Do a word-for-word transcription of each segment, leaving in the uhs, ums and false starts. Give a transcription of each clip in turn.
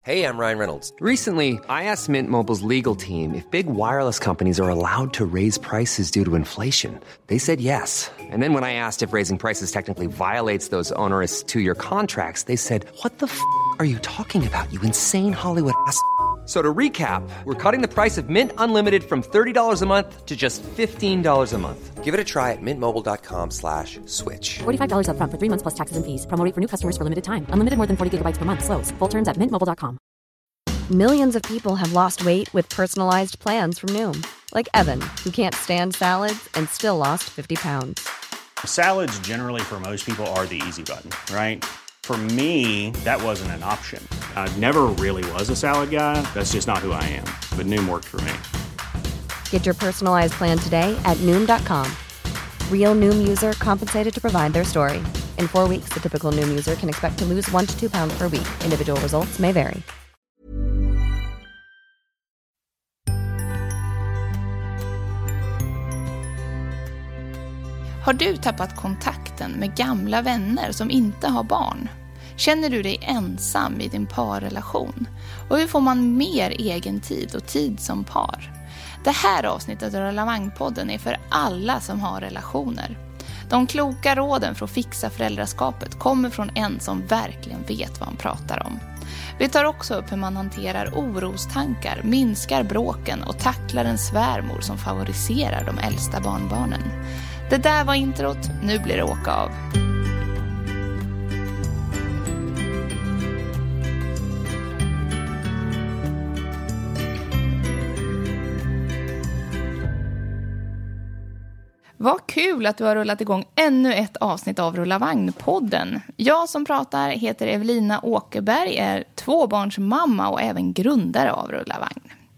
Hey, I'm Ryan Reynolds. Recently, I asked Mint Mobile's legal team if big wireless companies are allowed to raise prices due to inflation. They said yes. And then when I asked if raising prices technically violates those onerous two-year contracts, they said, "What the f*** are you talking about, you insane Hollywood ass?" So to recap, we're cutting the price of Mint Unlimited from thirty dollars a month to just fifteen dollars a month. Give it a try at mintmobile.com slash switch. forty-five dollars up front for three months plus taxes and fees. Promo rate for new customers for limited time. Unlimited more than forty gigabytes per month. Slows full terms at mint mobile dot com. Millions of people have lost weight with personalized plans from Noom. Like Evan, who can't stand salads and still lost fifty pounds. Salads generally for most people are the easy button, right? For me, that wasn't an option. I never really was a salad guy. That's just not who I am. But Noom worked for me. Get your personalized plan today at Noom dot com. Real Noom user compensated to provide their story. In four weeks, the typical Noom user can expect to lose one to two pounds per week. Individual results may vary. Har du tappat kontakten med gamla vänner som inte har barn? Känner du dig ensam i din parrelation? Och hur får man mer egen tid och tid som par? Det här avsnittet av Relavangpodden är för alla som har relationer. De kloka råden för att fixa föräldraskapet kommer från en som verkligen vet vad han pratar om. Vi tar också upp hur man hanterar orostankar, minskar bråken och tacklar en svärmor som favoriserar de äldsta barnbarnen. Det där var introt, nu blir det åka av. Vad kul att du har rullat igång ännu ett avsnitt av Rullavagn-podden. Jag som pratar heter Evelina Åkerberg, är tvåbarnsmamma och även grundare av Rullavagn.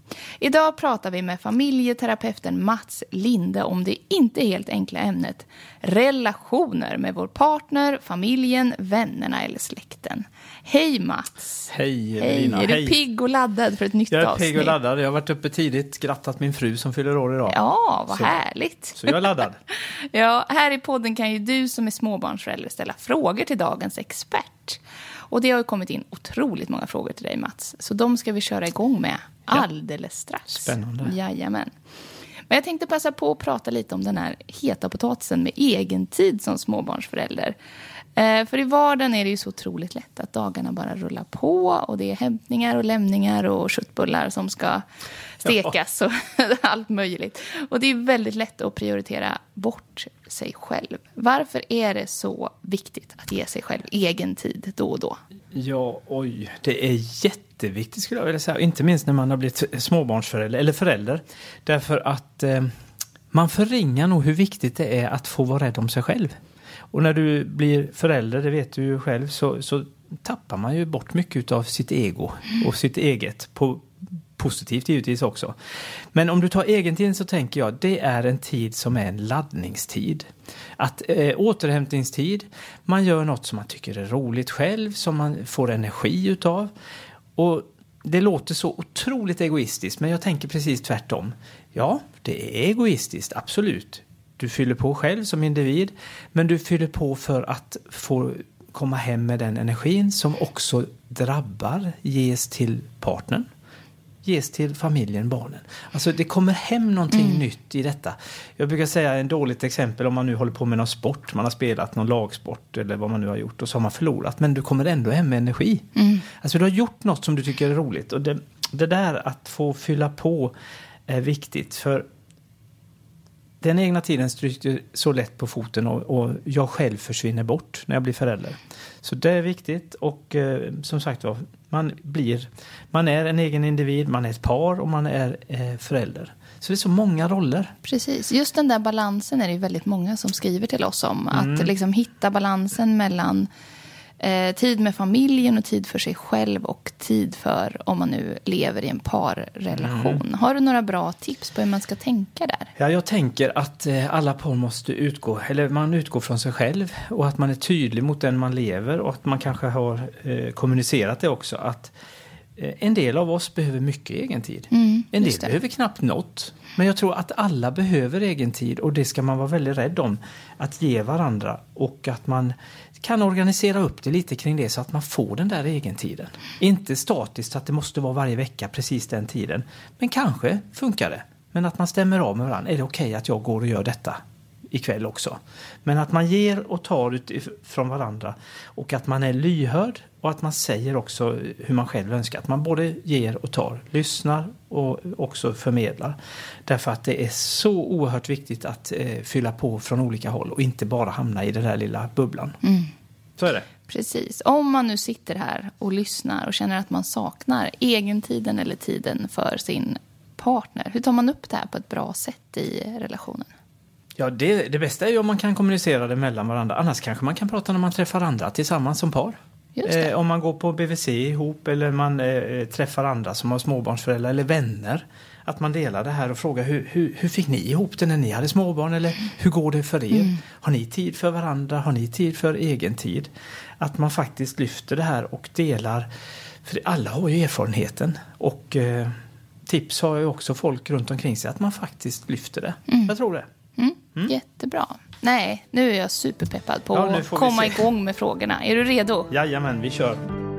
Idag pratar vi med familjeterapeuten Mats Linde om det inte helt enkla ämnet relationer med vår partner, familjen, vännerna eller släkten. Hej Mats! Hej Hej. Evelina! Är du Hej. pigg och laddad för ett nytt Jag är avsnitt? pigg och laddad. Jag har varit uppe tidigt, grattat min fru som fyller år idag. Ja, vad så, härligt! Så jag är laddad. Ja, här i podden kan ju du som är småbarnsförälder ställa frågor till dagens expert. Och det har ju kommit in otroligt många frågor till dig Mats. Så de ska vi köra igång med alldeles strax. Spännande. Jajamän. Men jag tänkte passa på att prata lite om den här heta potatisen med egen tid som småbarnsförälder. Eh, för i vardagen är det ju så otroligt lätt att dagarna bara rullar på. Och det är hämtningar och lämningar och köttbullar som ska stekas och allt möjligt. Och det är väldigt lätt att prioritera bort sig själv. Varför är det så viktigt att ge sig själv egen tid då och då? Ja, oj. Det är jätteviktigt skulle jag vilja säga. Inte minst när man har blivit småbarnsförälder eller förälder. Därför att eh, man förringar nog hur viktigt det är att få vara rädd om sig själv. Och när du blir förälder, det vet du ju själv, så, så tappar man ju bort mycket av sitt ego och sitt eget. På, positivt givetvis också. Men om du tar egen tid så tänker jag, det är en tid som är en laddningstid. Att eh, återhämtningstid, man gör något som man tycker är roligt själv, som man får energi utav. Och det låter så otroligt egoistiskt, men jag tänker precis tvärtom. Ja, det är egoistiskt, absolut. Du fyller på själv som individ, men du fyller på för att få komma hem med den energin som också drabbar, ges till partnern, ges till familjen, barnen. Alltså det kommer hem någonting mm. nytt i detta. Jag brukar säga en dåligt exempel om man nu håller på med någon sport, man har spelat någon lagsport eller vad man nu har gjort och så har man förlorat, men du kommer ändå hem med energi. Mm. Alltså du har gjort något som du tycker är roligt och det, det där att få fylla på är viktigt, för den egna tiden stryker så lätt på foten och, och jag själv försvinner bort när jag blir förälder. Så det är viktigt och eh, som sagt var, man blir, man är en egen individ, man är ett par och man är eh, förälder. Så det är så många roller. Precis, just den där balansen är det väldigt många som skriver till oss om. Mm. Att liksom hitta balansen mellan eh, tid med familjen och tid för sig själv och tid för om man nu lever i en parrelation. Mm. Har du några bra tips på hur man ska tänka där? Ja, jag tänker att eh, alla par måste utgå, eller man utgår från sig själv och att man är tydlig mot den man lever och att man kanske har eh, kommunicerat det också, att En del av oss behöver mycket egen tid. Mm, en del just det. behöver knappt något. Men jag tror att alla behöver egen tid och det ska man vara väldigt rädd om. Att ge varandra och att man kan organisera upp det lite kring det så att man får den där egen tiden. Inte statiskt att det måste vara varje vecka precis den tiden. Men kanske funkar det. Men att man stämmer av med varandra. Är det okej okay att jag går och gör detta ikväll också? Men att man ger och tar utifrån varandra och att man är lyhörd och att man säger också hur man själv önskar. Att man både ger och tar, lyssnar och också förmedlar. Därför att det är så oerhört viktigt att eh, fylla på från olika håll och inte bara hamna i den där lilla bubblan. Mm. Så är det. Precis. Om man nu sitter här och lyssnar och känner att man saknar egentiden eller tiden för sin partner. Hur tar man upp det här på ett bra sätt i relationen? Ja, det, det bästa är ju om man kan kommunicera det mellan varandra. Annars kanske man kan prata när man träffar andra tillsammans som par. Just det. Eh, om man går på B V C ihop eller man eh, träffar andra som har småbarnsföräldrar eller vänner. Att man delar det här och frågar hur, hur, hur fick ni ihop det när ni hade småbarn? Eller hur går det för er? Mm. Har ni tid för varandra? Har ni tid för egen tid? Att man faktiskt lyfter det här och delar. För alla har ju erfarenheten. Och eh, tips har ju också folk runt omkring sig att man faktiskt lyfter det. Mm. Jag tror det. Mm. Mm. Jättebra. Nej, nu är jag superpeppad på ja, att komma igång med frågorna. Är du redo? Jajamän, vi kör.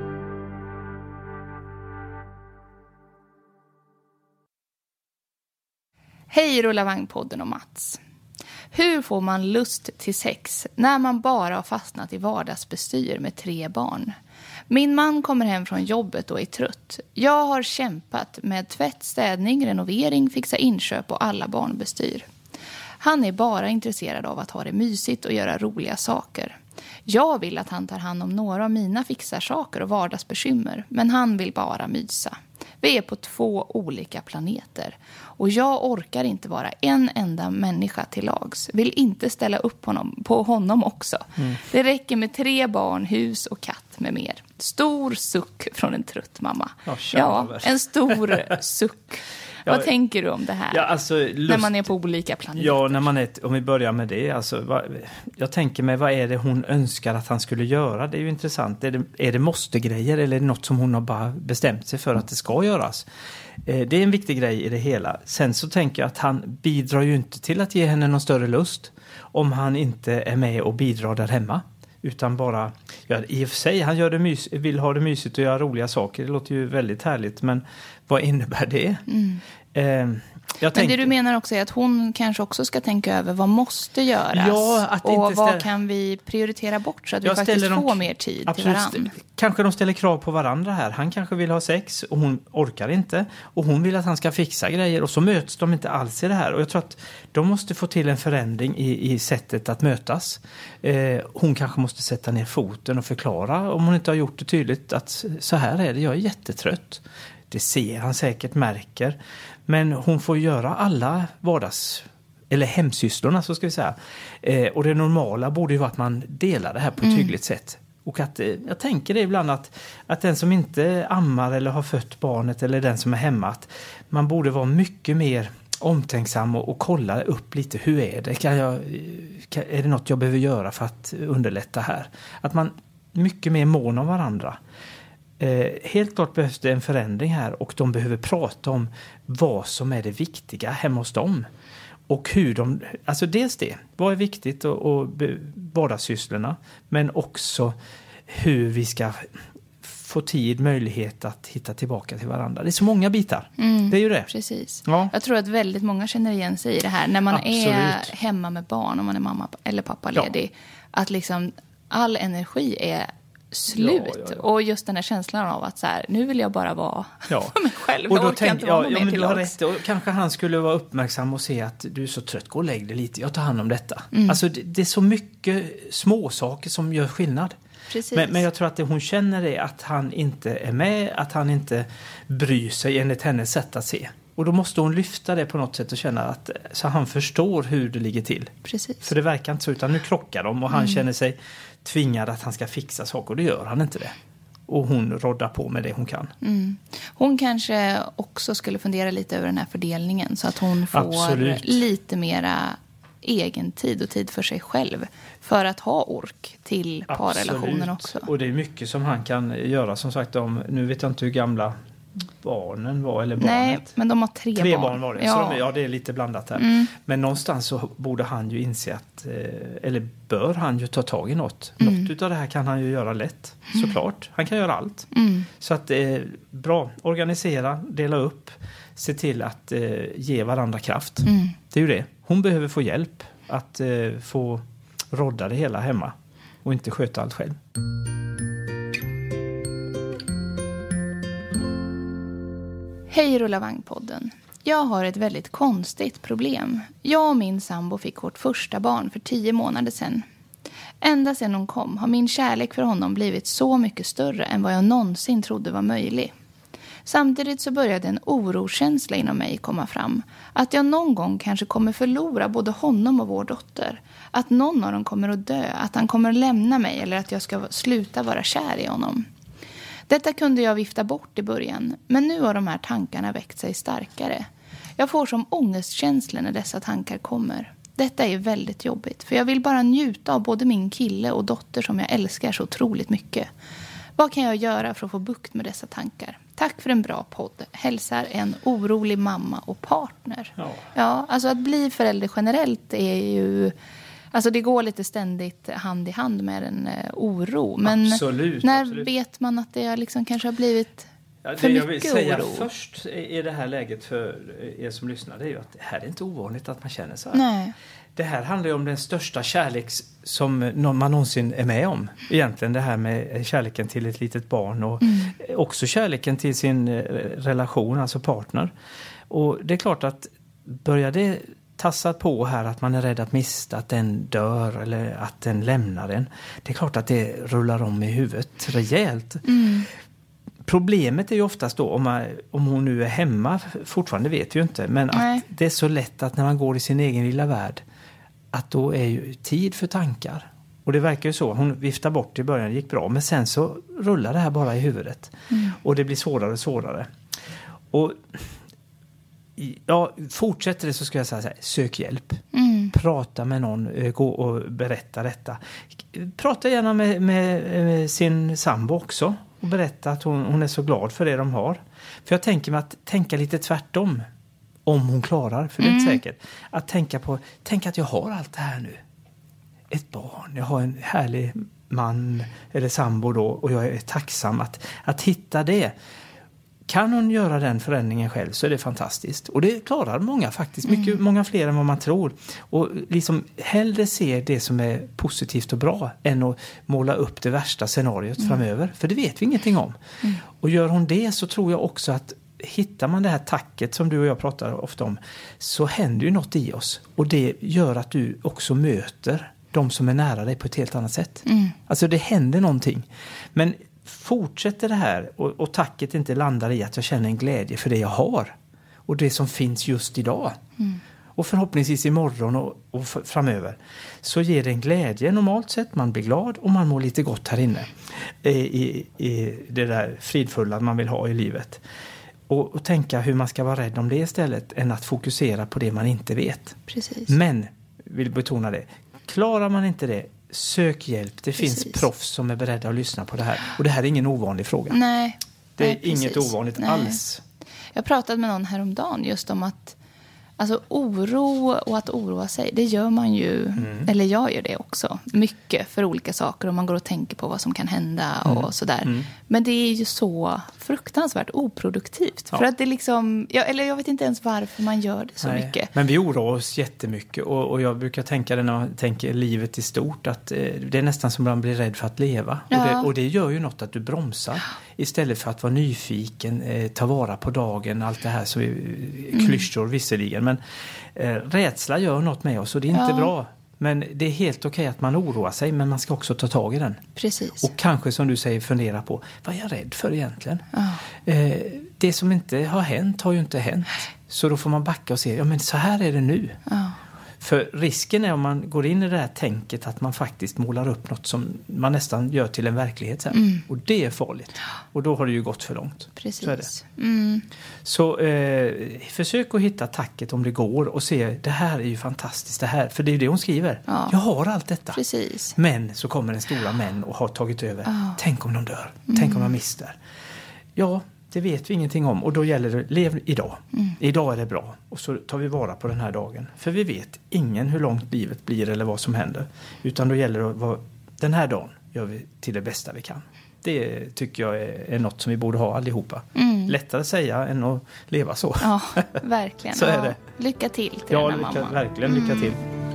Hej Rullavagn-podden och Mats. Hur får man lust till sex när man bara har fastnat i vardagsbestyr med tre barn? Min man kommer hem från jobbet och är trött. Jag har kämpat med tvätt, städning, renovering, fixa inköp och alla barnbestyr. Han är bara intresserad av att ha det mysigt och göra roliga saker. Jag vill att han tar hand om några av mina fixarsaker och vardagsbekymmer, men han vill bara mysa. Vi är på två olika planeter och jag orkar inte vara en enda människa till lags. Vill inte ställa upp honom, på honom också. Mm. Det räcker med tre barn, hus och katt med mer. Stor suck från en trött mamma. Oh, ja, en stor suck. Ja, vad tänker du om det här? Ja, alltså, lust, när man är på olika planeter. Ja, när man är, om vi börjar med det. Alltså, vad, jag tänker mig, vad är det hon önskar att han skulle göra? Det är ju intressant. Är det, är det måste-grejer eller är det något som hon har bara bestämt sig för att det ska göras? Eh, det är en viktig grej i det hela. Sen så tänker jag att han bidrar ju inte till att ge henne någon större lust om han inte är med och bidrar där hemma. Utan bara, ja, i och för sig, han gör det mys- vill ha det mysigt och göra roliga saker. Det låter ju väldigt härligt, men vad innebär det? Mm. Eh, jag men tänkte, det du menar också är att hon kanske också ska tänka över vad måste göras. Ja, att och inte vad ställa, kan vi prioritera bort så att vi jag faktiskt dem, får mer tid absolut, till varandra. Kanske de ställer krav på varandra här. Han kanske vill ha sex och hon orkar inte. Och hon vill att han ska fixa grejer. Och så möts de inte alls i det här. Och jag tror att de måste få till en förändring i, i sättet att mötas. Eh, hon kanske måste sätta ner foten och förklara, om hon inte har gjort det tydligt, att så här är det, jag är jättetrött. Det ser han säkert, märker. Men hon får göra alla vardags... eller hemsysslorna, så ska vi säga. Eh, och det normala borde ju vara att man delar det här på ett mm. tydligt sätt. Och att, eh, jag tänker det ibland att, att den som inte ammar eller har fött barnet eller den som är hemma, att man borde vara mycket mer omtänksam och, och kolla upp lite, hur är det? Kan jag, kan, är det något jag behöver göra för att underlätta här? Att man mycket mer mån om varandra. Eh, helt klart behövs det en förändring här och de behöver prata om vad som är det viktiga hemma hos dem. Och hur de, alltså dels det, vad är viktigt och, och vardagssysslorna, men också hur vi ska få tid, möjlighet att hitta tillbaka till varandra. Det är så många bitar, mm, det är ju det. Precis. Ja. Jag tror att väldigt många känner igen sig i det här när man Absolut. är hemma med barn, om man är mamma eller pappa ledig, ja. Att liksom all energi är slut. Ja, ja, ja. Och just den här känslan av att så här, nu vill jag bara vara ja. för mig själv. Och då jag tänk, ja, ja, men du har rätt. Och kanske han skulle vara uppmärksam och se att du är så trött, gå och lägg dig lite, jag tar hand om detta. Mm. Alltså det, det är så mycket små saker som gör skillnad. Men, men jag tror att det hon känner är att han inte är med, att han inte bryr sig enligt hennes sätt att se. Och då måste hon lyfta det på något sätt och känna att så han förstår hur det ligger till. Precis. För det verkar inte så, utan nu krockar de och han mm. känner sig tvingad att han ska fixa saker, och det gör han inte det. Och hon roddar på med det hon kan. Mm. Hon kanske också skulle fundera lite över den här fördelningen så att hon får Absolut. lite mera egen tid och tid för sig själv för att ha ork till parrelationen också. Och det är mycket som han kan göra. Som sagt, om, nu vet jag inte hur gamla barnen var eller barnet. Nej, men de har tre, tre barn. barn var det. Ja. Så de, ja, det är lite blandat här. Mm. Men någonstans så borde han ju inse att, eller bör han ju ta tag i något. Mm. Något utav det här kan han ju göra lätt, såklart. Han kan göra allt. Mm. Så att det är bra. Organisera, dela upp, se till att eh, ge varandra kraft. Mm. Det är ju det. Hon behöver få hjälp att eh, få rodda det hela hemma och inte sköta allt själv. Hej Rullavang-podden. Jag har ett väldigt konstigt problem. Jag och min sambo fick vårt första barn för tio månader sedan. Ända sedan hon kom har min kärlek för honom blivit så mycket större än vad jag någonsin trodde var möjlig. Samtidigt så började en orokänsla inom mig komma fram. Att jag någon gång kanske kommer förlora både honom och vår dotter. Att någon av dem kommer att dö, att han kommer att lämna mig eller att jag ska sluta vara kär i honom. Detta kunde jag vifta bort i början, men nu har de här tankarna väckt sig starkare. Jag får som ångestkänslor när dessa tankar kommer. Detta är väldigt jobbigt, för jag vill bara njuta av både min kille och dotter som jag älskar så otroligt mycket. Vad kan jag göra för att få bukt med dessa tankar? Tack för en bra podd. Hälsar en orolig mamma och partner. Ja, ja alltså att bli förälder generellt är ju... Alltså det går lite ständigt hand i hand med en uh, oro. Men absolut, när absolut. Vet man att det liksom kanske har blivit ja, det för mycket jag vill säga oro? Först i det här läget för er som lyssnar, det är ju att det här är inte ovanligt att man känner så här. Nej. Det här handlar ju om den största kärlek som man någonsin är med om. Egentligen det här med kärleken till ett litet barn och mm. också kärleken till sin relation, alltså partner. Och det är klart att börjar det tassat på här att man är rädd att mista, att den dör eller att den lämnar en. Det är klart att det rullar om i huvudet rejält. Mm. Problemet är ju oftast då om, man, om hon nu är hemma, fortfarande vet vi ju inte, men Nej. att det är så lätt att när man går i sin egen lilla värld att då är ju tid för tankar. Och det verkar ju så, hon viftar bort i början, det gick bra, men sen så rullar det här bara i huvudet. Mm. Och det blir svårare och svårare. Och ja, fortsätter det så ska jag säga så här, sök hjälp. Mm. Prata med någon, gå och berätta detta. Prata gärna med, med, med sin sambo också och berätta att hon, hon är så glad för det de har. För jag tänker mig att tänka lite tvärtom om hon klarar, för det är inte mm. säkert. Att tänka på, tänk att jag har allt det här nu. Ett barn, jag har en härlig man eller sambo då och jag är tacksam att, att hitta det. Kan hon göra den förändringen själv så är det fantastiskt. Och det klarar många faktiskt. Mycket, mm. Många fler än vad man tror. Och liksom hellre se det som är positivt och bra än att måla upp det värsta scenariot mm. framöver. För det vet vi ingenting om. Mm. Och gör hon det så tror jag också att hittar man det här tacket som du och jag pratar ofta om så händer ju något i oss. Och det gör att du också möter de som är nära dig på ett helt annat sätt. Mm. Alltså det händer någonting. Men fortsätter det här och, och tacket inte landar i att jag känner en glädje för det jag har och det som finns just idag mm. och förhoppningsvis imorgon och, och f- framöver så ger det en glädje normalt sett, man blir glad och man mår lite gott här inne i, i, i det där fridfulla man vill ha i livet och, och tänka hur man ska vara rädd om det istället än att fokusera på det man inte vet. Precis. Men, vill betona det, klarar man inte det, sök hjälp. Det precis. Finns proffs som är beredda att lyssna på det här. Och det här är ingen ovanlig fråga. Nej. Det är nej, inget ovanligt nej. alls. Jag pratade med någon häromdagen just om att alltså oro och att oroa sig, det gör man ju, mm. eller jag gör det också, mycket för olika saker och man går och tänker på vad som kan hända och mm. sådär. Mm. Men det är ju så fruktansvärt oproduktivt. Ja. För att det liksom, ja, eller jag vet inte ens varför man gör det så Nej. mycket. Men vi oroar oss jättemycket och, och jag brukar tänka det när jag tänker livet i stort att eh, det är nästan som man blir rädd för att leva. Ja. Och, det, och det gör ju något att du bromsar istället för att vara nyfiken, eh, ta vara på dagen, allt det här som är klyschor mm. visserligen. Men eh, rädsla gör något med oss och det är inte ja. bra. Men det är helt okej att man oroar sig, men man ska också ta tag i den. Precis. Och kanske som du säger fundera på, vad är jag rädd för egentligen? Ja. Eh, det som inte har hänt har ju inte hänt. Så då får man backa och se, ja men så här är det nu. Ja. För risken är om man går in i det här tänket att man faktiskt målar upp något som man nästan gör till en verklighet sen. Mm. Och det är farligt. Och då har det ju gått för långt. Precis. Så är det. Mm. Så eh, försök att hitta tacket om det går och se, det här är ju fantastiskt det här. För det är ju det hon skriver. Ja. Jag har allt detta. Precis. Men så kommer den stora män och har tagit över. Ja. Tänk om de dör. Mm. Tänk om de mister. Ja, det vet vi ingenting om. Och då gäller det, lev idag. Mm. Idag är det bra. Och så tar vi vara på den här dagen. För vi vet ingen hur långt livet blir eller vad som händer. Utan då gäller det att vara, den här dagen gör vi till det bästa vi kan. Det tycker jag är, är något som vi borde ha allihopa. Mm. Lättare att säga än att leva så. Ja, verkligen. Så är ja. det. Lycka till till ja, den här lycka, mamman. verkligen lycka Mm. till.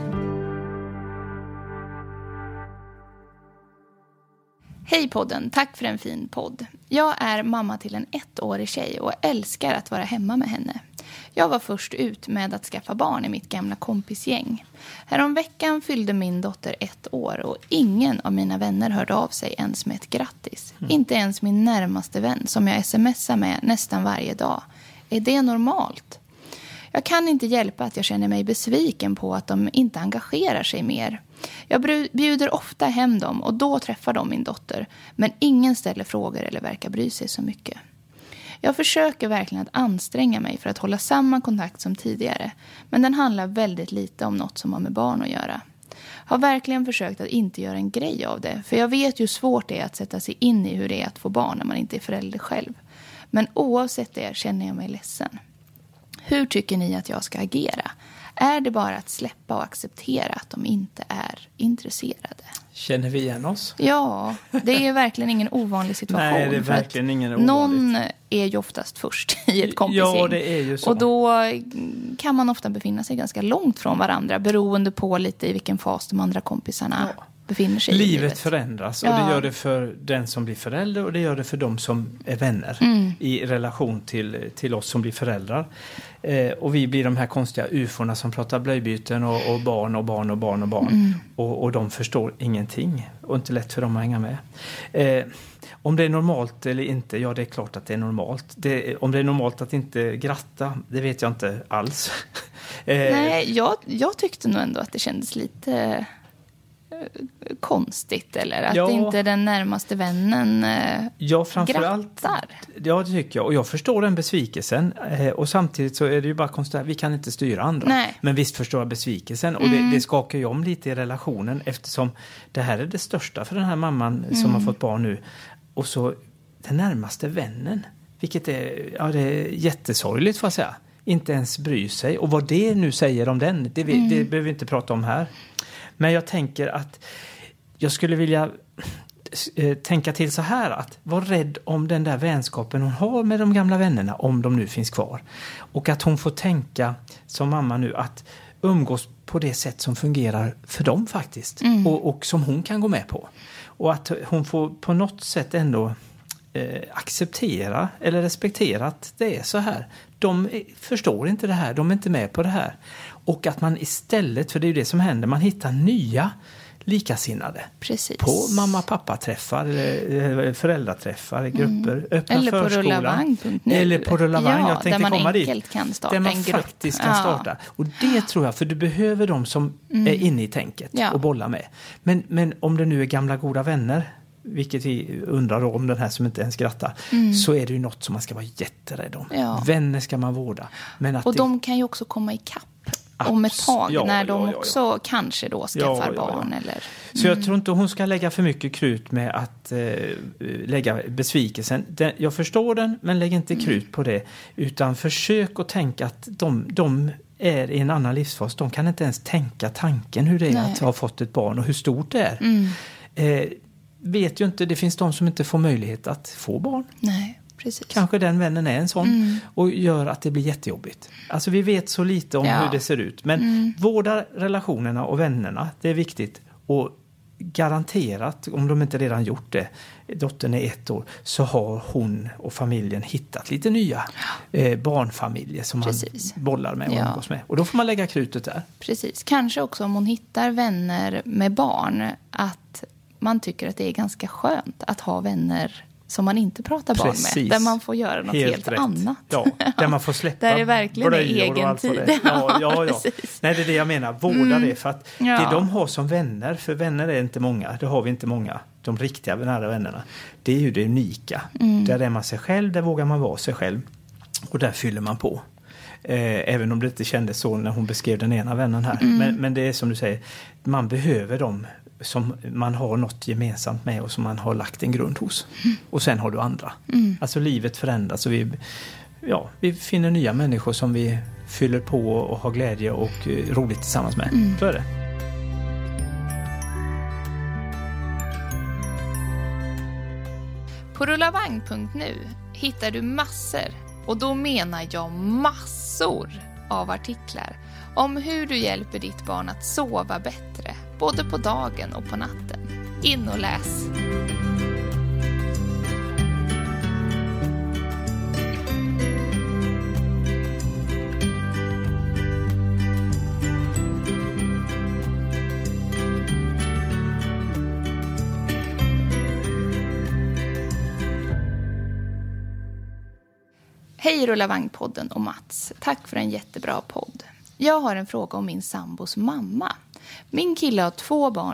Hej podden, tack för en fin podd. Jag är mamma till en ettårig tjej och älskar att vara hemma med henne. Jag var först ut med att skaffa barn i mitt gamla kompisgäng. Häromveckan fyllde min dotter ett år och ingen av mina vänner hörde av sig ens med ett grattis. Mm. Inte ens min närmaste vän som jag smsar med nästan varje dag. Är det normalt? Jag kan inte hjälpa att jag känner mig besviken på att de inte engagerar sig mer. Jag bjuder ofta hem dem och då träffar de min dotter. Men ingen ställer frågor eller verkar bry sig så mycket. Jag försöker verkligen att anstränga mig för att hålla samma kontakt som tidigare. Men den handlar väldigt lite om något som har med barn att göra. Har verkligen försökt att inte göra en grej av det. För jag vet ju hur svårt det är att sätta sig in i hur det är att få barn när man inte är förälder själv. Men oavsett det känner jag mig ledsen. Hur tycker ni att jag ska agera? Är det bara att släppa och acceptera att de inte är intresserade? Känner vi igen oss? Ja, det är verkligen ingen ovanlig situation. Nej, det är verkligen ingen ovanlig. Någon är ju oftast först i ett kompisgäng. Ja, det är ju så. Och då kan man ofta befinna sig ganska långt från varandra beroende på lite i vilken fas de andra kompisarna ja. befinner sig livet i. Livet förändras ja. och det gör det för den som blir förälder och det gör det för de som är vänner mm. i relation till, till oss som blir föräldrar. Eh, och vi blir de här konstiga uforna som pratar blöjbyten och, och barn och barn och barn och barn. Mm. Och, och de förstår ingenting och inte lätt för dem att hänga med. Eh, om det är normalt eller inte, ja det är klart att det är normalt. Det, om det är normalt att inte gratta, det vet jag inte alls. eh, Nej, jag, jag tyckte nog ändå att det kändes lite konstigt eller att ja, inte den närmaste vännen eh, ja, framförallt, grattar. Ja, det tycker jag. Och jag förstår den besvikelsen. Eh, och samtidigt så är det ju bara konstigt. Vi kan inte styra andra. Nej. Men visst förstår jag besvikelsen. Och mm. det, det skakar ju om lite i relationen. Eftersom det här är det största för den här mamman mm. som har fått barn nu. Och så den närmaste vännen. Vilket är, ja, det är jättesorgligt får jag säga. Inte ens bry sig. Och vad det nu säger om den, det, mm. det behöver vi inte prata om här. Men jag tänker att jag skulle vilja eh, tänka till så här att var rädd om den där vänskapen hon har med de gamla vännerna om de nu finns kvar. Och att hon får tänka som mamma nu att umgås på det sätt som fungerar för dem faktiskt. Mm. Och, och som hon kan gå med på. Och att hon får på något sätt ändå eh, acceptera eller respektera att det är så här. De förstår inte det här, de är inte med på det här. Och att man istället, för det är ju det som händer, man hittar nya likasinnade. Precis. På mamma-pappa-träffar, eller föräldraträffar, grupper, mm. öppna eller förskolan. På Rullavagn punkt nu. Eller på Rullavagn, ja, jag tänkte där man komma enkelt dit. kan starta där man en grupp. faktiskt kan ja. starta. Och det tror jag, för du behöver de som mm. är inne i tänket ja. och bollar med. Men, men om det nu är gamla goda vänner, vilket vi undrar om den här som inte ens skrattar, mm. så är det ju något som man ska vara jätterädd om. Ja. Vänner ska man vårda. Men att och det... de kan ju också komma i kapp om ett tag ja, när de ja, ja, ja. också kanske då skaffar ja, ja, ja. barn. Eller... Mm. Så jag tror inte hon ska lägga för mycket krut med att eh, lägga besvikelsen. Den, jag förstår den, men lägg inte mm. krut på det. Utan försök att tänka att de, de är i en annan livsfas. De kan inte ens tänka tanken hur det är Nej. att ha fått ett barn och hur stort det är. Mm. Eh, vet ju inte, det finns de som inte får möjlighet att få barn. Nej. Precis. Kanske den vännen är en sån mm. och gör att det blir jättejobbigt. Alltså vi vet så lite om ja. hur det ser ut. Men mm. vårda relationerna och vännerna, det är viktigt. Och garanterat, om de inte redan gjort det, dottern är ett år, så har hon och familjen hittat lite nya eh, barnfamiljer som Precis. man bollar med och ja. umgås med. Och då får man lägga krutet där. Precis. Kanske också om hon hittar vänner med barn, att man tycker att det är ganska skönt att ha vänner som man inte pratar barn Precis. med. Där man får göra något helt, helt annat. Ja, där man får släppa där det verkligen är egen tid. Ja, ja, ja. Nej, det är det jag menar. Vårda mm. det. För att ja. det de har som vänner, för vänner är inte många. Det har vi inte många. De riktiga nära vännerna. Det är ju det unika. Mm. Där är man sig själv, där vågar man vara sig själv. Och där fyller man på. Eh, även om det inte kändes så när hon beskrev den ena vännen här. Mm. Men, men det är som du säger, man behöver dem som man har något gemensamt med och som man har lagt en grund hos. Mm. Och sen har du andra. Mm. Alltså livet förändras och vi, ja, vi finner nya människor som vi fyller på och har glädje och eh, roligt tillsammans med. Mm. Så är det. På rullavagn punkt nu hittar du massor, och då menar jag massor av artiklar om hur du hjälper ditt barn att sova bättre, både på dagen och på natten. In och läs! Hej Rullavagn-podden och Mats. Tack för en jättebra podd. Jag har en fråga om min sambos mamma. Min kille har två barn.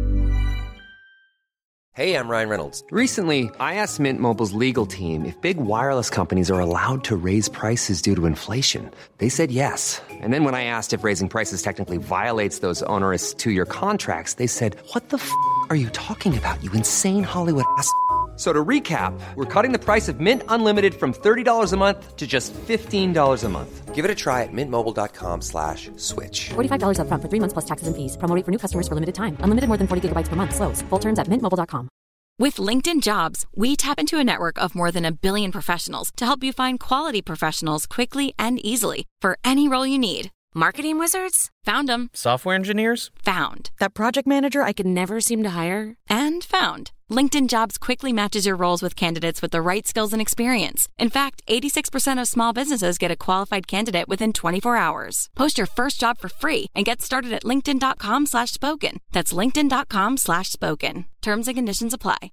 Hey, I'm Ryan Reynolds. Recently, I asked Mint Mobile's legal team if big wireless companies are allowed to raise prices due to inflation. They said yes. And then when I asked if raising prices technically violates those onerous two-year contracts, they said, what the f*** are you talking about, you insane Hollywood ass? So to recap, we're cutting the price of Mint Unlimited from thirty dollars a month to just fifteen dollars a month. Give it a try at mintmobile.com slash switch. forty-five dollars up front for three months plus taxes and fees. Promo rate for new customers for limited time. Unlimited more than forty gigabytes per month. Slows full terms at mint mobile dot com. With LinkedIn Jobs, we tap into a network of more than a billion professionals to help you find quality professionals quickly and easily for any role you need. Marketing wizards? Found them. Software engineers? Found. That project manager I could never seem to hire? And found. LinkedIn Jobs quickly matches your roles with candidates with the right skills and experience. In fact, eighty-six percent of small businesses get a qualified candidate within twenty-four hours. Post your first job for free and get started at linkedin.com slash spoken. That's linkedin.com slash spoken. Terms and conditions apply.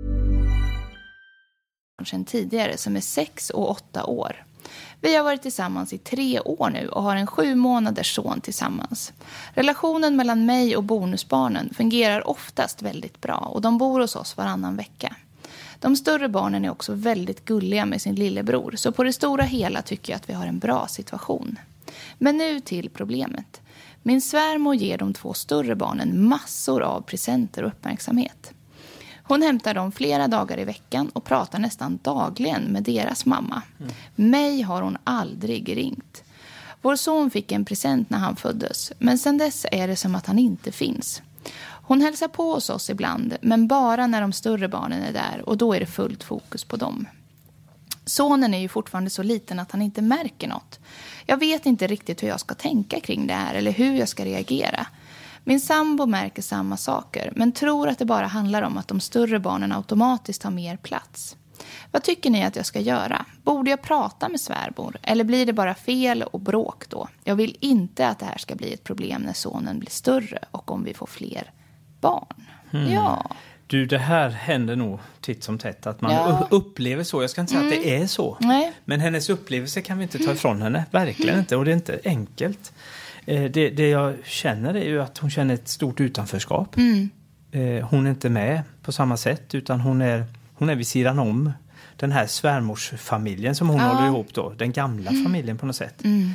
Sedan tidigare som är sex och åtta år. Vi har varit tillsammans i tre år nu och har en sju månaders son tillsammans. Relationen mellan mig och bonusbarnen fungerar oftast väldigt bra och de bor hos oss varannan vecka. De större barnen är också väldigt gulliga med sin lillebror, så på det stora hela tycker jag att vi har en bra situation. Men nu till problemet. Min svärmor ger de två större barnen massor av presenter och uppmärksamhet. Hon hämtar dem flera dagar i veckan och pratar nästan dagligen med deras mamma. Mm. Mig har hon aldrig ringt. Vår son fick en present när han föddes, men sen dess är det som att han inte finns. Hon hälsar på hos oss ibland, men bara när de större barnen är där, och då är det fullt fokus på dem. Sonen är ju fortfarande så liten att han inte märker något. Jag vet inte riktigt hur jag ska tänka kring det här eller hur jag ska reagera. Min sambo märker samma saker, men tror att det bara handlar om att de större barnen automatiskt har mer plats. Vad tycker ni att jag ska göra? Borde jag prata med svärmor? Eller blir det bara fel och bråk då? Jag vill inte att det här ska bli ett problem när sonen blir större och om vi får fler barn. Mm. Ja. Du, det här händer nog titt som tätt. Att man ja. upplever så. Jag ska inte säga mm. att det är så. Nej. Men hennes upplevelse kan vi inte ta ifrån henne. Verkligen mm. inte. Och det är inte enkelt. Det, det jag känner är ju att hon känner ett stort utanförskap. Mm. Hon är inte med på samma sätt, utan hon är, hon är vid sidan om den här svärmorsfamiljen som hon ja. håller ihop då. Den gamla mm. familjen på något sätt. Mm.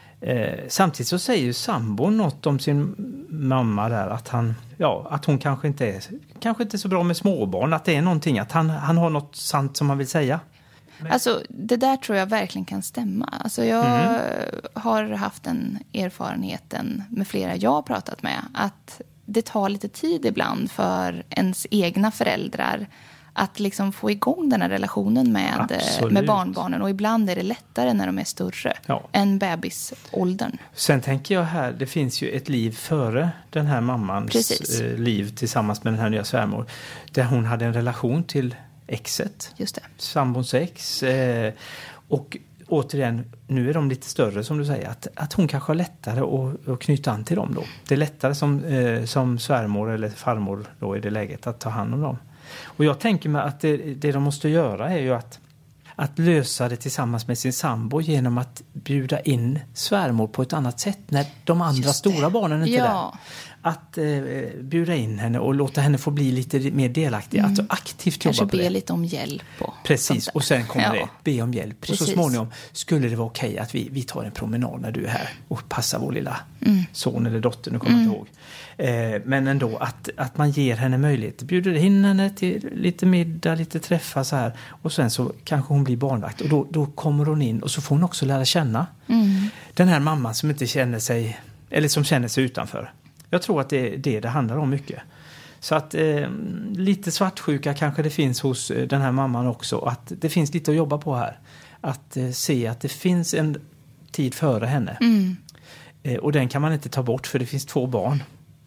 Eh, samtidigt så säger ju sambon något om sin mamma där, att han, ja, att hon kanske inte är, kanske inte är så bra med småbarn, att det är någonting, att han, han har något sant som han vill säga. Alltså det där tror jag verkligen kan stämma. Alltså jag mm. har haft den erfarenheten med flera jag har pratat med, att det tar lite tid ibland för ens egna föräldrar att liksom få igång den här relationen med, med barnbarnen. Och ibland är det lättare när de är större ja. än bebisåldern. Sen tänker jag här, det finns ju ett liv före den här mammans Precis. liv tillsammans med den här nya svärmor. Där hon hade en relation till exet. Just det. Sambons ex. Eh, och återigen, nu är de lite större som du säger. Att, att hon kanske har lättare att, att knyta an till dem då. Det är lättare som, eh, som svärmor eller farmor då i det läget att ta hand om dem. Och jag tänker mig att det, det de måste göra är ju att, att lösa det tillsammans med sin sambo genom att bjuda in svärmor på ett annat sätt när de andra stora barnen inte är ja. där. Att eh, bjuda in henne och låta henne få bli lite mer delaktig. Mm. Alltså aktivt Kanske jobba på det. be lite om hjälp. Och Precis, och sen kommer ja. det. Be om hjälp. Precis. Och så småningom skulle det vara okej att vi, vi tar en promenad när du är här och passar vår lilla mm. son eller dotter, nu kommer jag mm. inte ihåg. Eh, men ändå att, att man ger henne möjlighet. Bjuder in henne till lite middag, lite träffar så här. Och sen så kanske hon blir barnvakt. Och då, då kommer hon in och så får hon också lära känna mm. den här mamman som inte känner sig, eller som känner sig utanför. Jag tror att det är det det handlar om mycket. Så att eh, lite svartsjuka kanske det finns hos eh, den här mamman också. Att det finns lite att jobba på här. Att eh, se att det finns en tid före henne. Mm. Eh, och den kan man inte ta bort för det finns två barn.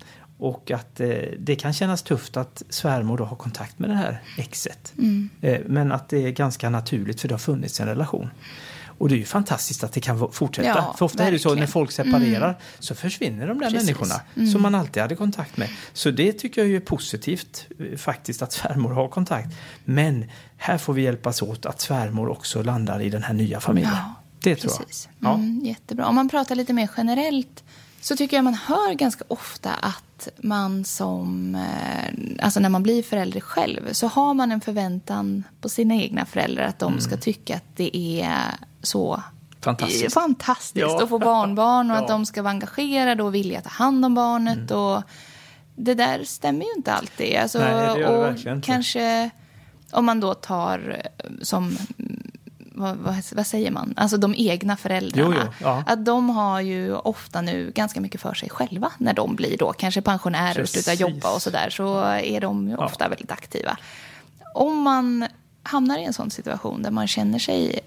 Och att eh, det kan kännas tufft att svärmor då har kontakt med det här exet. Mm. Eh, men att det är ganska naturligt för det har funnits en relation. Och det är ju fantastiskt att det kan fortsätta. Ja, för ofta verkligen. Är det så när folk separerar mm. så försvinner de där Precis. människorna mm. som man alltid hade kontakt med. Så det tycker jag är positivt faktiskt att svärmor har kontakt. Men här får vi hjälpas åt att svärmor också landar i den här nya familjen. Ja, det tror precis. jag. Ja. Mm, jättebra. Om man pratar lite mer generellt så tycker jag man hör ganska ofta att man som, alltså när man blir förälder själv så har man en förväntan på sina egna föräldrar att de mm. ska tycka att det är så fantastiskt, fantastiskt ja. att få barnbarn och ja. att de ska vara engagerade och vilja ta hand om barnet. Mm. Och det där stämmer ju inte alltid. Alltså, Nej, det gör det verkligen och kanske om man då tar som... Vad, vad, vad säger man? Alltså de egna föräldrarna. Jo, jo, ja. Att de har ju ofta nu ganska mycket för sig själva när de blir då kanske pensionärer Precis. och slutar jobba och sådär. Så är de ju ofta ja. väldigt aktiva. Om man hamnar i en sån situation där man känner sig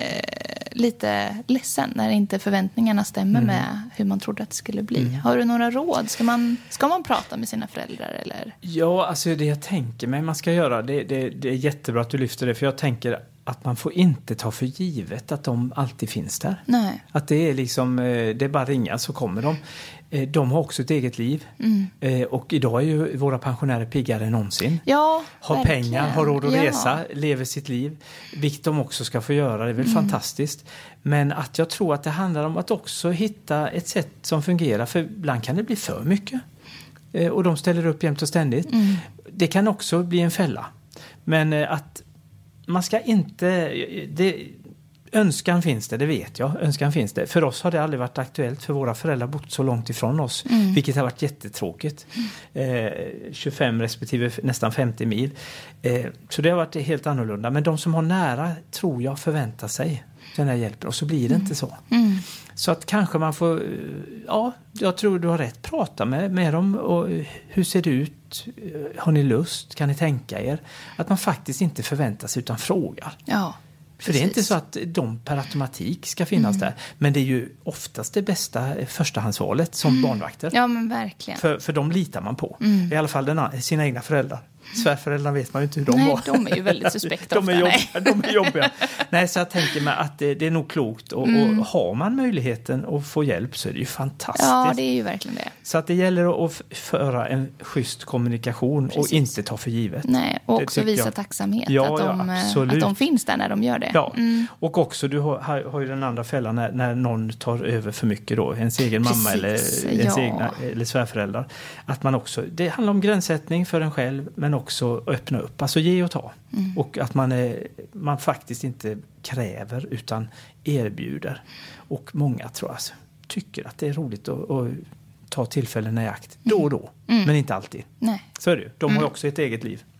eh, lite ledsen när inte förväntningarna stämmer mm. med hur man trodde att det skulle bli. Mm. Har du några råd? Ska man, ska man prata med sina föräldrar? Eller? Ja, alltså det jag tänker mig man ska göra. Det, det, det är jättebra att du lyfter det. För jag tänker att man får inte ta för givet att de alltid finns där. Nej. Att det är liksom, det är bara ringa så kommer de. De har också ett eget liv. Mm. Och idag är ju våra pensionärer piggare än någonsin. Ja, har verkligen. pengar, har råd att ja. resa, lever sitt liv. Vilket de också ska få göra, det är väl mm. fantastiskt. Men att jag tror att det handlar om att också hitta ett sätt som fungerar. För ibland kan det bli för mycket. Och de ställer upp jämt och ständigt. Mm. Det kan också bli en fälla. Men att man ska inte... Det, önskan finns det, det vet jag. Önskan finns det. För oss har det aldrig varit aktuellt. För våra föräldrar har bott så långt ifrån oss. Mm. Vilket har varit jättetråkigt. Mm. Eh, tjugofem respektive nästan femtio mil. Eh, så det har varit helt annorlunda. Men de som har nära tror jag förväntar sig den här hjälpen. Och så blir det mm. inte så. Mm. Så att kanske man får... Ja, jag tror du har rätt. Prata med, med dem. Och hur ser det ut? Har ni lust? Kan ni tänka er? Att man faktiskt inte förväntar sig utan frågar. Ja. För Precis. Det är inte så att de per automatik ska finnas mm. där. Men det är ju oftast det bästa förstahandsvalet som mm. barnvakter. Ja, men verkligen. För, för de litar man på. Mm. I alla fall den, sina egna föräldrar. Svärföräldrarna vet man ju inte hur de Nej, var. de är ju väldigt suspekta de, är ofta, jobbiga, de är jobbiga. Nej, så jag tänker mig att det, det är nog klokt. Och, mm. och har man möjligheten att få hjälp så är det ju fantastiskt. Ja, det är ju verkligen det. Så att det gäller att föra en schysst kommunikation. Precis. Och inte ta för givet. Nej, och det också visa jag. tacksamhet. Ja, att, de, ja, att de finns där när de gör det. Ja, mm. och också du har, har ju den andra fällan när, när någon tar över för mycket då. Ens egen Precis. mamma eller ens ja. egna eller svärföräldrar. Att man också, det handlar om gränssättning för en själv men också öppna upp. Alltså ge och ta. Mm. Och att man, är, man faktiskt inte kräver utan erbjuder. Och många tror jag tycker att det är roligt att, att ta tillfällen i akt. Mm. Då och då. Mm. Men inte alltid. Nej. Så är det ju. De mm. har också ett eget liv.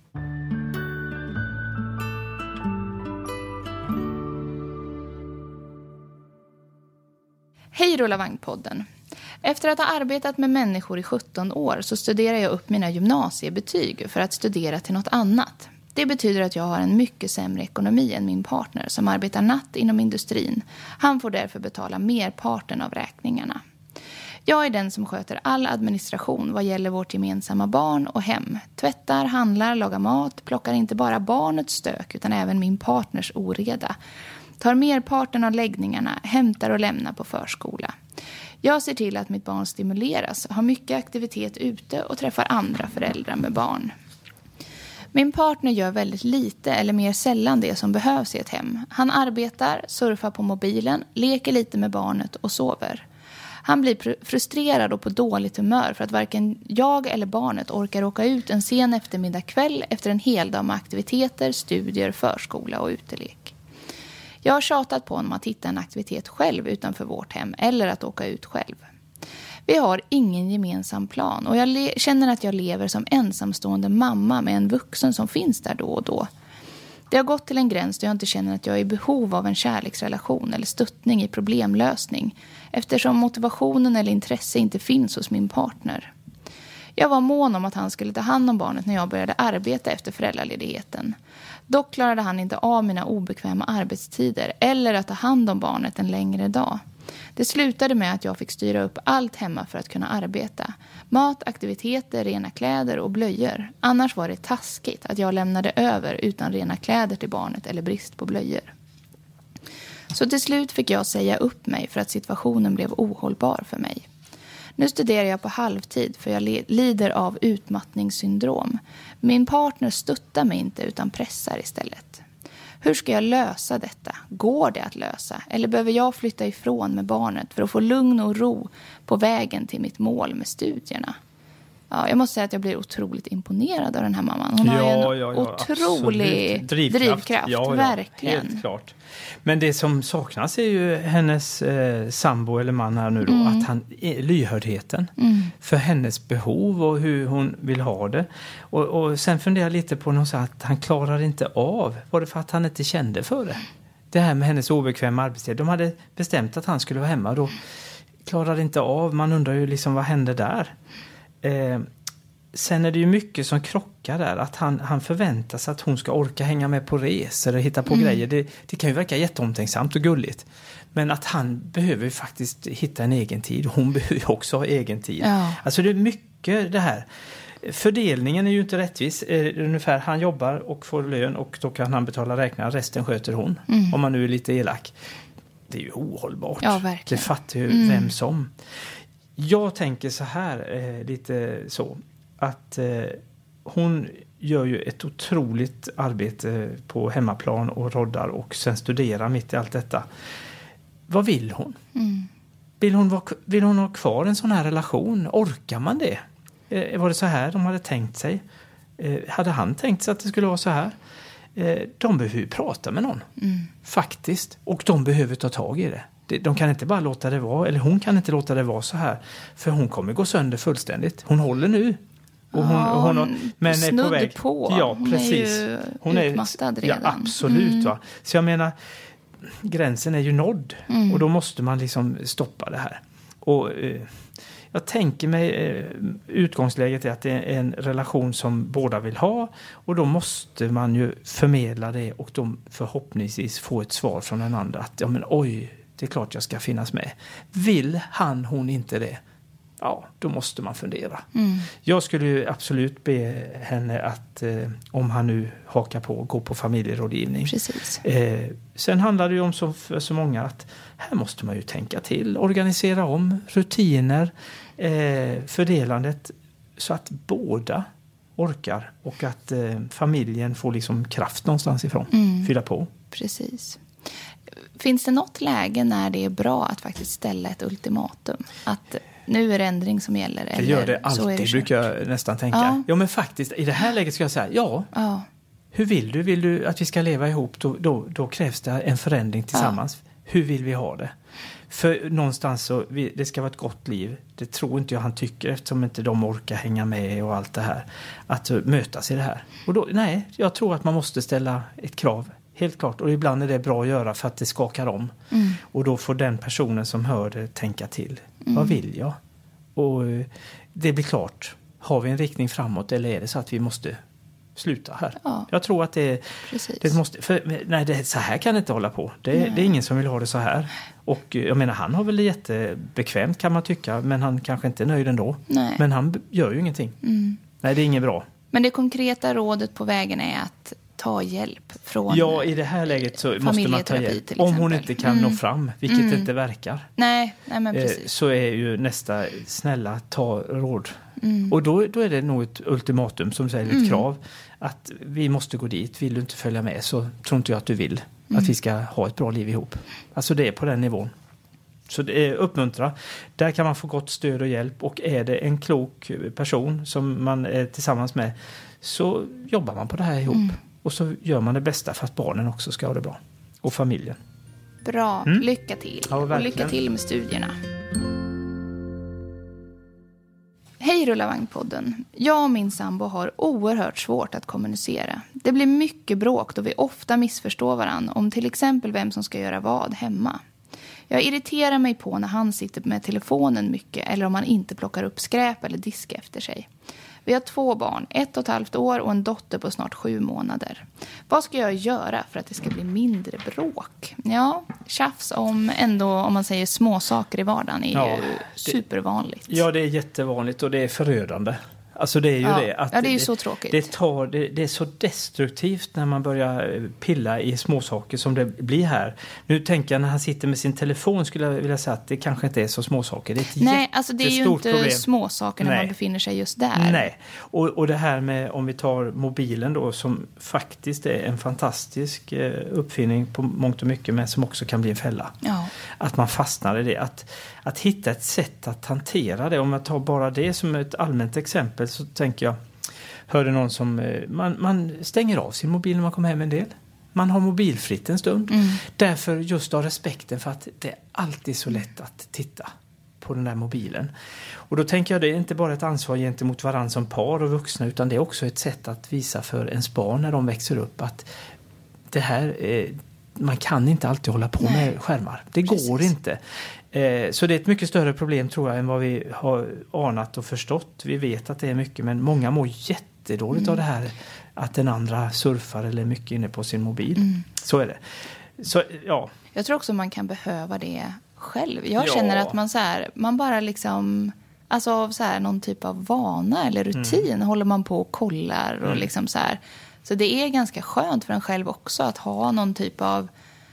Hej Rulla Vagn-podden. Efter att ha arbetat med människor i sjutton år så studerar jag upp mina gymnasiebetyg för att studera till något annat. Det betyder att jag har en mycket sämre ekonomi än min partner som arbetar natt inom industrin. Han får därför betala merparten av räkningarna. Jag är den som sköter all administration vad gäller vårt gemensamma barn och hem. Tvättar, handlar, lagar mat, plockar inte bara barnets stök utan även min partners oreda. Tar merparten av läggningarna, hämtar och lämnar på förskola. Jag ser till att mitt barn stimuleras, har mycket aktivitet ute och träffar andra föräldrar med barn. Min partner gör väldigt lite eller mer sällan det som behövs i ett hem. Han arbetar, surfar på mobilen, leker lite med barnet och sover. Han blir frustrerad och på dåligt humör för att varken jag eller barnet orkar åka ut en sen eftermiddag kväll efter en hel dag med aktiviteter, studier, förskola och utelek. Jag har tjatat på honom att hitta en aktivitet själv utanför vårt hem eller att åka ut själv. Vi har ingen gemensam plan och jag le- känner att jag lever som ensamstående mamma med en vuxen som finns där då och då. Det har gått till en gräns där jag inte känner att jag är i behov av en kärleksrelation eller stöttning i problemlösning eftersom motivationen eller intresse inte finns hos min partner. Jag var mån om att han skulle ta hand om barnet när jag började arbeta efter föräldraledigheten. Dock klarade han inte av mina obekväma arbetstider eller att ta hand om barnet en längre dag. Det slutade med att jag fick styra upp allt hemma för att kunna arbeta. Mat, aktiviteter, rena kläder och blöjor. Annars var det taskigt att jag lämnade över utan rena kläder till barnet eller brist på blöjor. Så till slut fick jag säga upp mig för att situationen blev ohållbar för mig. Nu studerar jag på halvtid för jag lider av utmattningssyndrom. Min partner stöttar mig inte utan pressar istället. Hur ska jag lösa detta? Går det att lösa? Eller behöver jag flytta ifrån med barnet för att få lugn och ro på vägen till mitt mål med studierna? Ja, jag måste säga att jag blir otroligt imponerad av den här mamman. Hon ja, har en ja, ja, otrolig drivkraft, drivkraft ja, ja, verkligen. Helt klart. Men det som saknas är ju hennes eh, sambo eller man här nu då, mm. att han är lyhördheten mm. för hennes behov och hur hon vill ha det. Och, och sen funderar jag lite på något så att han klarar inte av. Var det för att han inte kände för det? Det här med hennes obekväma arbetstid. De hade bestämt att han skulle vara hemma, då klarade inte av. Man undrar ju liksom vad hände där? Eh, sen är det ju mycket som krockar där. Att han, han förväntar sig att hon ska orka hänga med på resor och hitta på mm. grejer. Det, det kan ju verka jätteomtänksamt och gulligt. Men att han behöver ju faktiskt hitta en egen tid. Hon behöver ju också ha egen tid. Ja. Alltså det är mycket det här. Fördelningen är ju inte rättvis. Eh, ungefär han jobbar och får lön och då kan han betala räkningar. Resten sköter hon. Mm. Om man nu är lite elak. Det är ju ohållbart. Ja, verkligen. Det fattar ju mm. vem som. Jag tänker så här, eh, lite så, att eh, hon gör ju ett otroligt arbete på hemmaplan och roddar och sen studerar mitt i allt detta. Vad vill hon? Mm. Vill hon, vara, vill hon ha kvar en sån här relation? Orkar man det? Eh, var det så här de hade tänkt sig? Eh, hade han tänkt sig att det skulle vara så här? Eh, de behöver ju prata med någon, mm. faktiskt. Och de behöver ta tag i det. De kan inte bara låta det vara, eller hon kan inte låta det vara så här. För hon kommer gå sönder fullständigt. Hon håller nu. Och hon, ja, hon har, men är på väg. På. Ja, hon precis. är ju hon utmattad är, redan. Ja, absolut. Mm. Va? Så jag menar, gränsen är ju nådd. Mm. Och då måste man liksom stoppa det här. Och eh, jag tänker mig, eh, utgångsläget är att det är en relation som båda vill ha. Och då måste man ju förmedla det och de förhoppningsvis få ett svar från den andra. Att ja men oj, det är klart jag ska finnas med. Vill han, hon inte det? Ja, då måste man fundera. Mm. Jag skulle ju absolut be henne att eh, om han nu hakar på, gå på familjerådgivning. Precis. Eh, sen handlar det ju om så, för så många att här måste man ju tänka till, organisera om rutiner, eh, fördelandet så att båda orkar och att eh, familjen får liksom kraft någonstans ifrån. Mm. Fylla på. Precis. Finns det något läge när det är bra att faktiskt ställa ett ultimatum? Att nu är det ändring som gäller? Det eller gör det alltid, så är det brukar jag nästan tänka. Ja. ja, men faktiskt, i det här läget ska jag säga, ja. ja. Hur vill du? Vill du att vi ska leva ihop? Då, då, då krävs det en förändring tillsammans. Ja. Hur vill vi ha det? För någonstans så, vi, det ska vara ett gott liv. Det tror inte jag han tycker eftersom inte de orkar hänga med och allt det här. Att uh, mötas i det här. Och då, nej, jag tror att man måste ställa ett krav. Helt klart. Och ibland är det bra att göra för att det skakar om. Mm. Och då får den personen som hör det tänka till. Mm. Vad vill jag? Och uh, det blir klart. Har vi en riktning framåt eller är det så att vi måste sluta här? Ja. Jag tror att det, det måste... För, nej, det, så här kan det inte hålla på. Det, det är ingen som vill ha det så här. Och jag menar, han har väl det jättebekvämt kan man tycka. Men han kanske inte är nöjd ändå. Nej. Men han gör ju ingenting. Mm. Nej, det är inget bra. Men det konkreta rådet på vägen är att ta hjälp från... Ja, i det här läget så måste man ta hjälp. Om hon inte kan mm. nå fram, vilket mm. inte verkar. Nej, nej men precis. Så är ju nästa, snälla, ta råd Mm. Och då, då är det nog ett ultimatum som säger ett Mm. krav. Att vi måste gå dit. Vill du inte följa med så tror inte jag att du vill. Mm. Att vi ska ha ett bra liv ihop. Alltså det är på den nivån. Så det är uppmuntra. Där kan man få gott stöd och hjälp. Och är det en klok person som man är tillsammans med så jobbar man på det här ihop. Mm. Och så gör man det bästa för att barnen också ska ha det bra. Och familjen. Bra, Mm. lycka till. Ja, och verkligen. lycka till med studierna. Hej Rullavagnpodden. Jag och min sambo har oerhört svårt att kommunicera. Det blir mycket bråk då vi ofta missförstår varandra om till exempel vem som ska göra vad hemma. Jag irriterar mig på när han sitter med telefonen mycket eller om han inte plockar upp skräp eller disk efter sig. Vi har två barn, ett och ett halvt år och en dotter på snart sju månader. Vad ska jag göra för att det ska bli mindre bråk? Ja, tjafs om ändå, om man säger små saker i vardagen är Ja, ju det- supervanligt. Ja, det är jättevanligt och det är förödande. Alltså det är ju Ja. det. Att Ja, det är ju så tråkigt. Det, tar, det, det är så destruktivt när man börjar pilla i småsaker som det blir här. Nu tänker jag när han sitter med sin telefon skulle jag vilja säga att det kanske inte är så småsaker. Det är ett Nej, alltså det är ju jättestort inte problem. små saker när Nej. man befinner sig just där. Nej, och, och det här med om vi tar mobilen då som faktiskt är en fantastisk eh, uppfinning på mångt och mycket men som också kan bli en fälla. Ja. Att man fastnar i det. Att, att hitta ett sätt att hantera det. Om jag tar bara det som ett allmänt exempel så tänker jag, hörde någon som, eh, man, man stänger av sin mobil när man kommer hem en del. Man har mobilfritt en stund. Mm. Därför just av respekten för att det är alltid så lätt att titta på den där mobilen. Och då tänker jag det är inte bara ett ansvar gentemot varandra som par och vuxna utan det är också ett sätt att visa för ens barn när de växer upp att det här är, man kan inte alltid hålla på Nej. med skärmar. Det Precis. går inte. Eh, så det är ett mycket större problem tror jag än vad vi har anat och förstått. Vi vet att det är mycket men många mår jättedåligt Mm. av det här att den andra surfar eller är mycket inne på sin mobil. Mm. Så är det. Så ja, Jag tror också man kan behöva det själv. Jag Ja. känner att man så här, man bara liksom, alltså av så här någon typ av vana eller rutin Mm. håller man på och kollar och liksom så här. Så det är ganska skönt för en själv också att ha någon typ av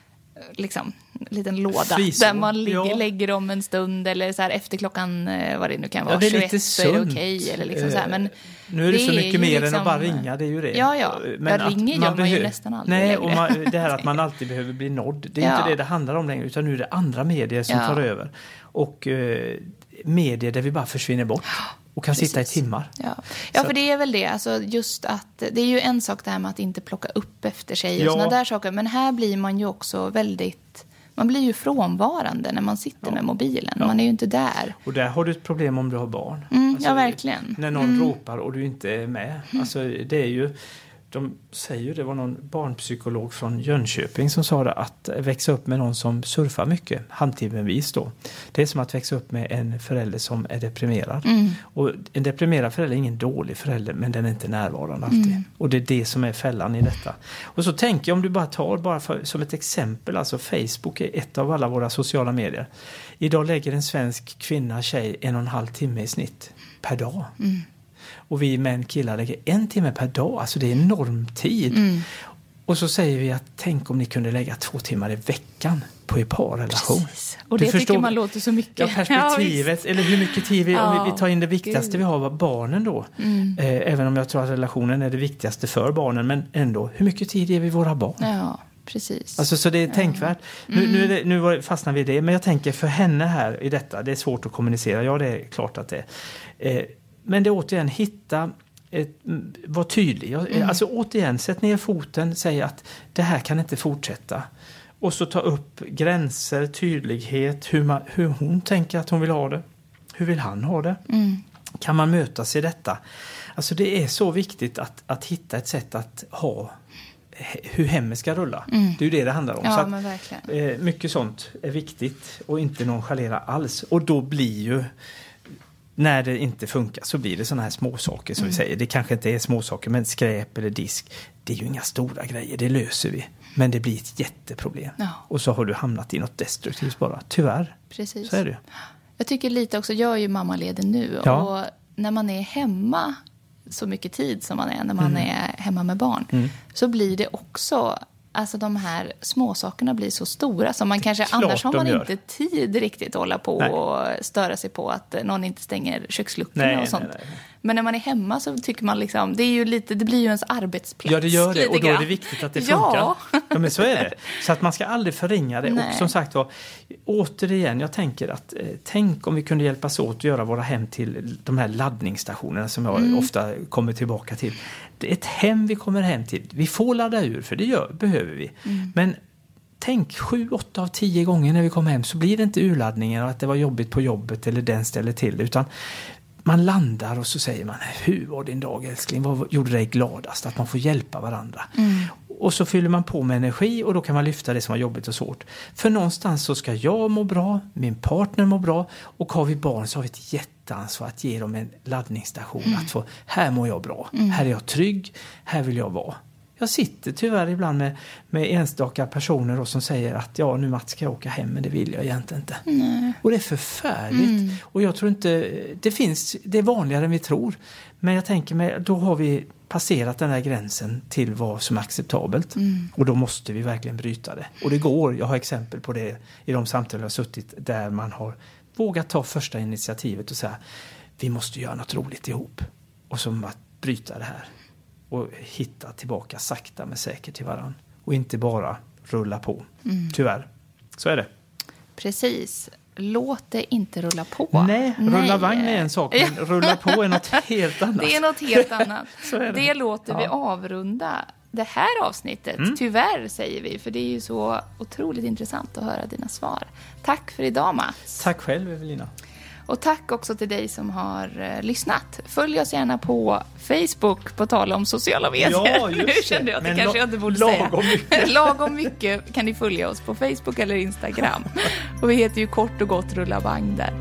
liksom liten låda Frizon. där man ligger, Ja. lägger om en stund eller så här efter klockan eh, vad det nu kan vara, ja det är tjugoett lite så är det sunt. okej eller liksom så här. Men nu är det, så är mycket ju mer än liksom- att bara ringa, det är ju det. Ja, ja. Ja, att ringer gör man ju behö- nästan aldrig Nej, längre. och man, det här att man alltid behöver bli nådd. Det är Ja. inte det det handlar om längre, utan nu är det andra medier som Ja. tar över. Och eh, medier där vi bara försvinner bort och kan sitta i Precis. timmar. Ja, ja Så- för det är väl det. Alltså just att, det är ju en sak det här med att inte plocka upp efter sig och Ja. såna där saker. Men här blir man ju också väldigt, man blir ju frånvarande när man sitter med mobilen. Man är ju inte där. Och där har du ett problem om du har barn. Mm, ja, verkligen. När någon Mm. ropar och du inte är med. Alltså det är ju, de säger ju, det var någon barnpsykolog från Jönköping som sa det, att växa upp med någon som surfar mycket, handtimmenvis då. Det är som att växa upp med en förälder som är deprimerad. Mm. Och en deprimerad förälder är ingen dålig förälder, men den är inte närvarande alltid. Mm. Och det är det som är fällan i detta. Och så tänker jag, om du bara tar, bara för, som ett exempel, alltså Facebook är ett av alla våra sociala medier. Idag lägger en svensk kvinna, tjej, en och en halv timme i snitt per dag. Mm. Och vi män, killar lägger en timme per dag. Alltså det är enorm tid. Mm. Och så säger vi att tänk om ni kunde lägga två timmar i veckan på er parrelation. Precis. Och Du det förstår- tycker man låter så mycket. Ja, perspektivet. eller hur mycket tid vi, Ja, om vi, vi tar in det viktigaste gud. vi har, var barnen då. Mm. Eh, även om jag tror att relationen är det viktigaste för barnen. Men ändå, hur mycket tid ger vi våra barn? Ja, precis. Alltså så det är tänkvärt. Nu, nu, är det, nu var- fastnar vi i det. Men jag tänker för henne här i detta, det är svårt att kommunicera. Ja, det är klart att det är. Eh, men det är återigen, hitta, ett, var tydlig. Mm. Alltså återigen, sätt ner foten, säg att det här kan inte fortsätta. Och så ta upp gränser, tydlighet, hur, man, hur hon tänker att hon vill ha det. Hur vill han ha det? Mm. Kan man mötas i detta? Alltså det är så viktigt att, att hitta ett sätt att ha hur hemmet ska rulla. Mm. Det är ju det det handlar om. Ja, Så att, men verkligen. eh, mycket sånt är viktigt och inte nonchalera alls. Och då blir ju, när det inte funkar så blir det såna här småsaker som Mm. vi säger. Det kanske inte är småsaker, men skräp eller disk, det är ju inga stora grejer, det löser vi. Men det blir ett jätteproblem. Ja. Och så har du hamnat i något destruktivt bara. Tyvärr, Precis. så är det ju. Jag tycker lite också, jag är ju mammaledig nu. Ja. Och när man är hemma så mycket tid som man är när man Mm. är hemma med barn. Mm. Så blir det också alltså de här småsakerna blir så stora som man kanske, klart annars har man de gör. inte tid riktigt att hålla på Nej. och störa sig på att någon inte stänger köksluckorna Nej, och sånt. nej, nej. Men när man är hemma så tycker man liksom, det är ju lite, det blir ju ens arbetsplats. Ja, det gör det. lite Och då är det grann. viktigt att det funkar. Ja. Ja, men så är det. Så att man ska aldrig förringa det. Nej. Och som sagt var, återigen, jag tänker att eh, tänk om vi kunde hjälpas åt att göra våra hem till de här laddningsstationerna som jag Mm. ofta kommer tillbaka till. Det är ett hem vi kommer hem till. Vi får ladda ur, för det gör, behöver vi. Mm. Men tänk, sju, åtta av tio gånger när vi kommer hem så blir det inte urladdningen och att det var jobbigt på jobbet eller den ställer till, utan man landar och så säger man, hur var din dag älskling? Vad gjorde dig gladast? Att man får hjälpa varandra. Mm. Och så fyller man på med energi och då kan man lyfta det som var jobbigt och svårt. För någonstans så ska jag må bra, min partner må bra, och har vi barn så har vi ett jätteansvar att ge dem en laddningsstation. Mm. Att få, här mår jag bra, mm. här är jag trygg, här vill jag vara. Jag sitter tyvärr ibland med, med enstaka personer då som säger att ja, nu Mats ska jag åka hem, men det vill jag egentligen inte. Nej. Och det är förfärligt. Mm. Och jag tror inte, det finns, det är vanligare än vi tror. Men jag tänker mig, då har vi passerat den här gränsen till vad som är acceptabelt. Mm. Och då måste vi verkligen bryta det. Och det går, jag har exempel på det i de samtal jag har suttit där man har vågat ta första initiativet och säga, vi måste göra något roligt ihop. Och så att bryta det här. Och hitta tillbaka sakta men säkert till varann. Och inte bara rulla på. Mm. Tyvärr. Så är det. Precis. Låt det inte rulla på. Nej, rulla Nej. vagn är en sak. Men rulla på är något helt annat. Det är något helt annat. Så är det. Det låter ja. vi avrunda det här avsnittet. Mm. Tyvärr säger vi. För det är ju så otroligt intressant att höra dina svar. Tack för idag, Mats. Tack själv, Evelina. Och tack också till dig som har uh, lyssnat. Följ oss gärna på Facebook på tal om sociala medier. Ja, just det. Nu kände jag att det Men kanske la- jag inte borde lagom säga. Mycket. Lagom mycket kan ni följa oss på Facebook eller Instagram. Och vi heter ju kort och gott Rulla Vagn där.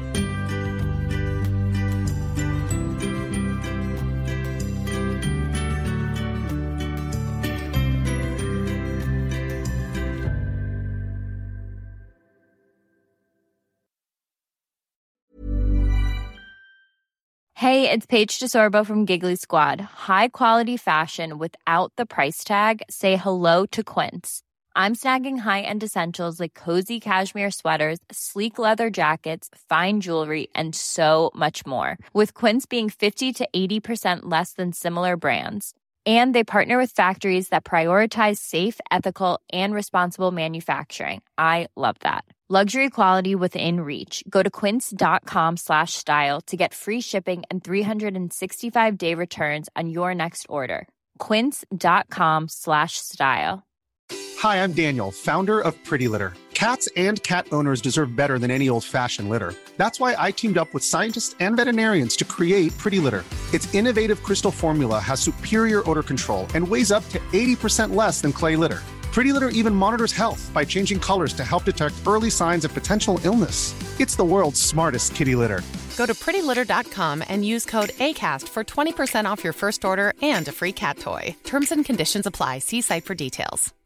Hey, it's Paige DeSorbo from Giggly Squad. High quality fashion without the price tag. Say hello to Quince. I'm snagging high-end essentials like cozy cashmere sweaters, sleek leather jackets, fine jewelry, and so much more. With Quince being fifty to eighty percent less than similar brands. And they partner with factories that prioritize safe, ethical, and responsible manufacturing. I love that. Luxury quality within reach. Go to quince.com slash style to get free shipping and three sixty-five day returns on your next order. Quince.com slash style. Hi, I'm Daniel, founder of Pretty Litter. Cats and cat owners deserve better than any old-fashioned litter. That's why I teamed up with scientists and veterinarians to create Pretty Litter. Its innovative crystal formula has superior odor control and weighs up to eighty percent less than clay litter. Pretty Litter even monitors health by changing colors to help detect early signs of potential illness. It's the world's smartest kitty litter. Go to pretty litter dot com and use code ACAST for twenty percent off your first order and a free cat toy. Terms and conditions apply. See site for details.